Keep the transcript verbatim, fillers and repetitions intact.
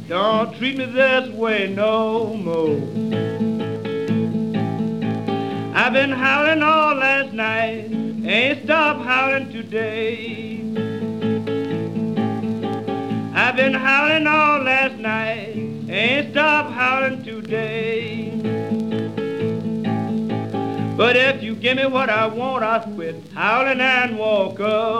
Don't treat me this way no more. I've been howling all last night, ain't stopped howling today. I've been howling all last night, ain't stopped howling today. But if you give me what I want, I'll quit howling and walk up.